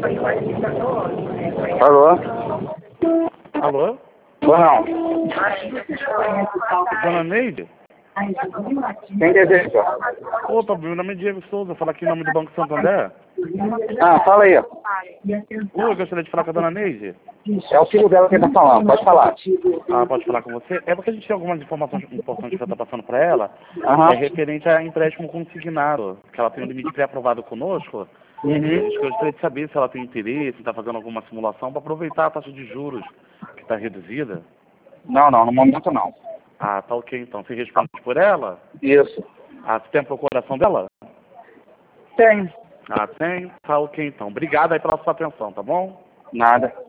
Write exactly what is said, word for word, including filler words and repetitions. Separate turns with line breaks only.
Alô?
Alô?
Ou não?
Dona Neide?
Quem deseja?
Opa, meu nome é Diego Souza, fala aqui em nome do Banco Santander.
Ah, fala aí.
Oi, eu gostaria de falar com a Dona Neide.
É o filho dela que tá falando, pode falar.
Ah, pode falar com você? É porque a gente tem algumas informações importantes que eu estou passando para ela.
Aham.
É referente a empréstimo consignado, que ela tem um limite pré-aprovado conosco. E a
Uhum.
gente gostaria de saber se ela tem interesse em estar fazendo alguma simulação para aproveitar a taxa de juros que está reduzida.
Não, não, no momento não.
Ah, tá ok então. Você responde por ela?
Isso.
Ah, você tem a procuração dela?
Tem.
Ah, tem? Tá ok então. Obrigado aí pela sua atenção, tá bom?
Nada.